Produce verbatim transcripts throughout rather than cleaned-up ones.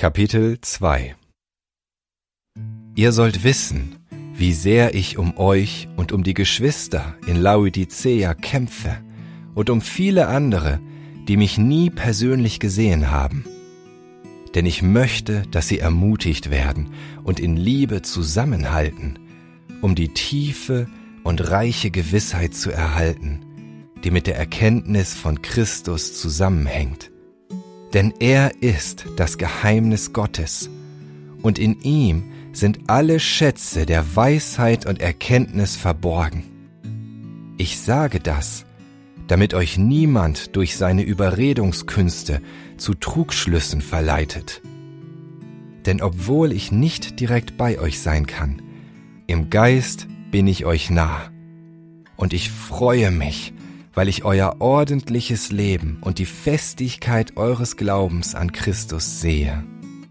Kapitel zwei. Ihr sollt wissen, wie sehr ich um euch und um die Geschwister in Laodicea kämpfe und um viele andere, die mich nie persönlich gesehen haben. Denn ich möchte, dass sie ermutigt werden und in Liebe zusammenhalten, um die tiefe und reiche Gewissheit zu erhalten, die mit der Erkenntnis von Christus zusammenhängt. Denn er ist das Geheimnis Gottes, und in ihm sind alle Schätze der Weisheit und Erkenntnis verborgen. Ich sage das, damit euch niemand durch seine Überredungskünste zu Trugschlüssen verleitet. Denn obwohl ich nicht direkt bei euch sein kann, im Geist bin ich euch nah. Und ich freue mich, weil ich euer ordentliches Leben und die Festigkeit eures Glaubens an Christus sehe.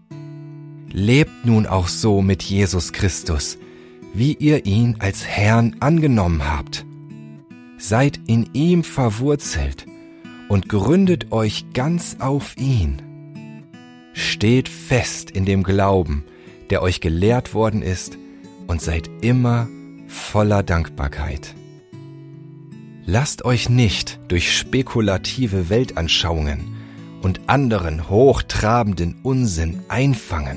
Lebt nun auch so mit Jesus Christus, wie ihr ihn als Herrn angenommen habt. Seid in ihm verwurzelt und gründet euch ganz auf ihn. Steht fest in dem Glauben, der euch gelehrt worden ist, und seid immer voller Dankbarkeit. Lasst euch nicht durch spekulative Weltanschauungen und anderen hochtrabenden Unsinn einfangen.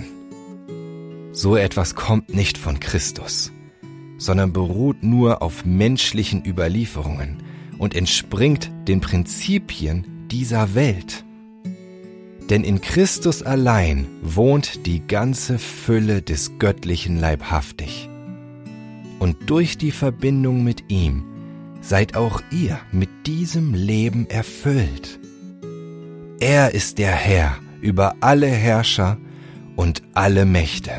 So etwas kommt nicht von Christus, sondern beruht nur auf menschlichen Überlieferungen und entspringt den Prinzipien dieser Welt. Denn in Christus allein wohnt die ganze Fülle des Göttlichen leibhaftig. Und durch die Verbindung mit ihm seid auch ihr mit diesem Leben erfüllt. Er ist der Herr über alle Herrscher und alle Mächte.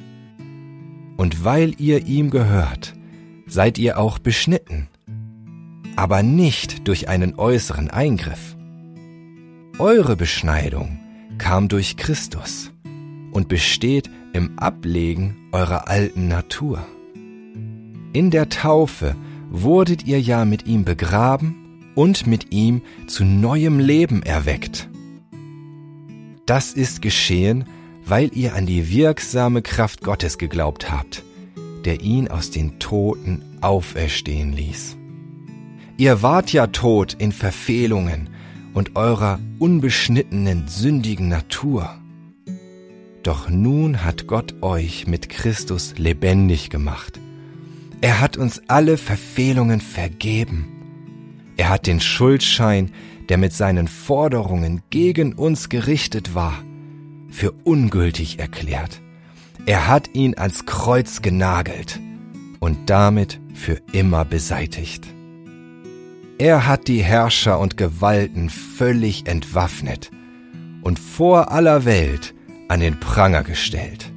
Und weil ihr ihm gehört, seid ihr auch beschnitten, aber nicht durch einen äußeren Eingriff. Eure Beschneidung kam durch Christus und besteht im Ablegen eurer alten Natur. In der Taufe wurdet ihr ja mit ihm begraben und mit ihm zu neuem Leben erweckt. Das ist geschehen, weil ihr an die wirksame Kraft Gottes geglaubt habt, der ihn aus den Toten auferstehen ließ. Ihr wart ja tot in Verfehlungen und eurer unbeschnittenen, sündigen Natur. Doch nun hat Gott euch mit Christus lebendig gemacht. Er hat uns alle Verfehlungen vergeben. Er hat den Schuldschein, der mit seinen Forderungen gegen uns gerichtet war, für ungültig erklärt. Er hat ihn ans Kreuz genagelt und damit für immer beseitigt. Er hat die Herrscher und Gewalten völlig entwaffnet und vor aller Welt an den Pranger gestellt.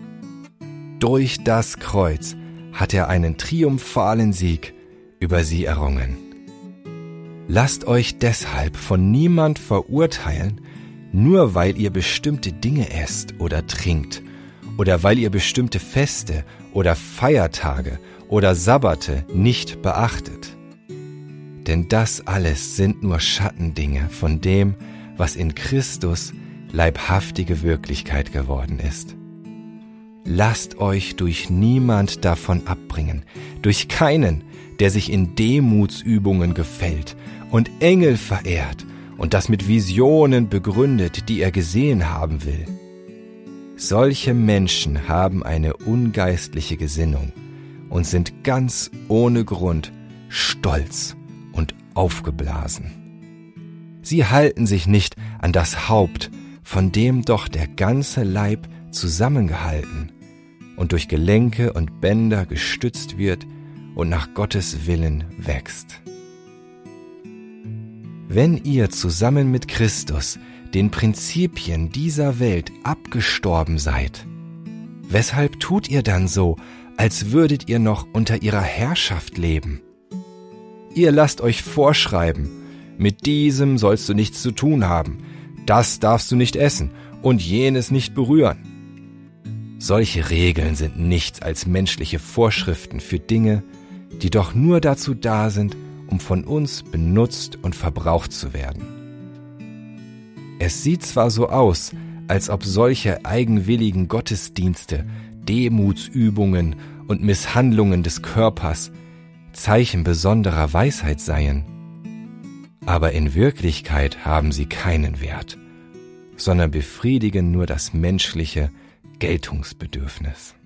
Durch das Kreuz hat er einen triumphalen Sieg über sie errungen. Lasst euch deshalb von niemand verurteilen, nur weil ihr bestimmte Dinge esst oder trinkt, oder weil ihr bestimmte Feste oder Feiertage oder Sabbate nicht beachtet. Denn das alles sind nur Schattendinge von dem, was in Christus leibhaftige Wirklichkeit geworden ist. Lasst euch durch niemand davon abbringen, durch keinen, der sich in Demutsübungen gefällt und Engel verehrt und das mit Visionen begründet, die er gesehen haben will. Solche Menschen haben eine ungeistliche Gesinnung und sind ganz ohne Grund stolz und aufgeblasen. Sie halten sich nicht an das Haupt, von dem doch der ganze Leib zusammengehalten und durch Gelenke und Bänder gestützt wird und nach Gottes Willen wächst. Wenn ihr zusammen mit Christus den Prinzipien dieser Welt abgestorben seid, weshalb tut ihr dann so, als würdet ihr noch unter ihrer Herrschaft leben? Ihr lasst euch vorschreiben, mit diesem sollst du nichts zu tun haben, das darfst du nicht essen und jenes nicht berühren. Solche Regeln sind nichts als menschliche Vorschriften für Dinge, die doch nur dazu da sind, um von uns benutzt und verbraucht zu werden. Es sieht zwar so aus, als ob solche eigenwilligen Gottesdienste, Demutsübungen und Misshandlungen des Körpers Zeichen besonderer Weisheit seien. Aber in Wirklichkeit haben sie keinen Wert, sondern befriedigen nur das menschliche Geltungsbedürfnis.